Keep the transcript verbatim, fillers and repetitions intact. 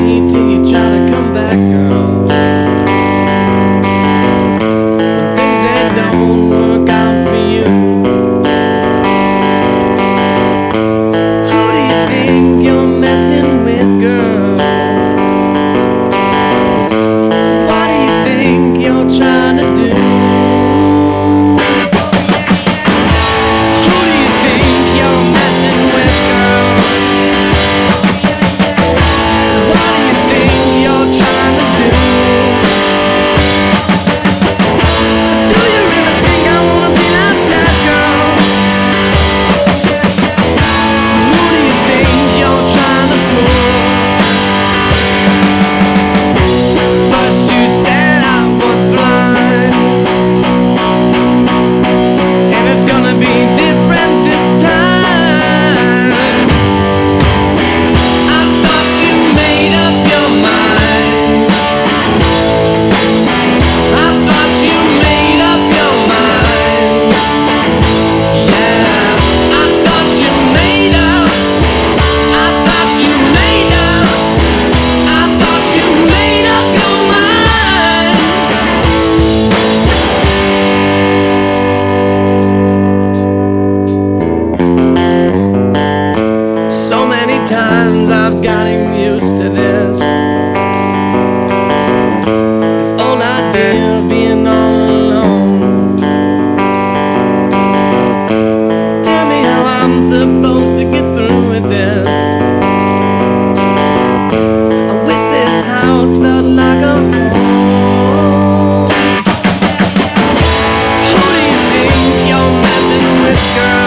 me till you try to come back, girl. When things that don't work out for you, who do you think you're messing with, girl? What do you think you're trying to do? Times I've gotten used to this This old idea of being all alone. Tell me how I'm supposed to get through with this. I wish this house felt like a home. Who do you think you're messing with, girl?